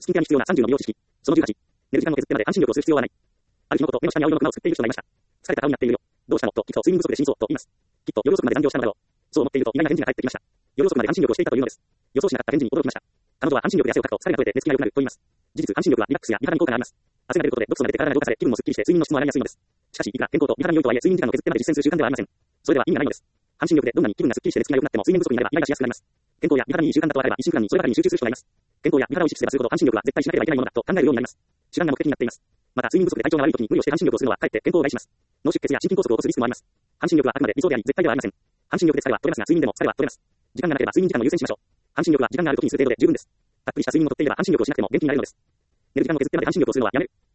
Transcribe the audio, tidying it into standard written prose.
スキンケアに必要な30の美容知識。その18。寝る時間を削ってまで半身浴をする必要はない。ある日のこと、目の下に青色のクマを作っている人がいました。疲れた顔になっているよ。どうしたのと聞くと睡眠不足で死にそうと言います。きっと夜遅くまで残業したのだろう。そう思っていると意外な返事が返ってきました。夜遅くまで半身浴をしていたというのです。予想しなかった返事に驚きました。彼女は半身浴で汗をかくと疲れが取れて寝つきが良くなると言います。事実、半身浴はリラックスや美肌に効果があります。汗が出ることで毒素が出て体が浄化され気分もすっきりして睡眠の質も上がりやすいのです。しかし、いくら健康と美肌に良いとはいえ睡眠時間を削ってまで実践する習慣ではありません。それでは意味がないのです。半身浴でどんなに気分がすっきりして寝つきが良くなっても睡眠不足になればイライラしやすくなります。健康や美肌にいい習慣だと分かれば一心不乱にそればかりに集中する人がいます。健康や美肌を意識すればするほど半身浴は絶対しなければいけないものだと考えるようになります。主眼が目的になっています。また睡眠不足で体調が悪い時に無理をして半身浴をするのはかえって健康を害します。脳出血や心筋梗塞を起こすリスクもあります。半身浴はあくまで理想であり絶対ではありません。半身浴で疲れは取れますが睡眠でも疲れは取れます。時間がなければ睡眠時間を優先しましょう。半身浴は時間がある時にする程度で十分です。たっぷりした睡眠をとっていれば半身浴をしなくても元気になれるのです。寝る時間を削ってまで半身浴をするのはやめる。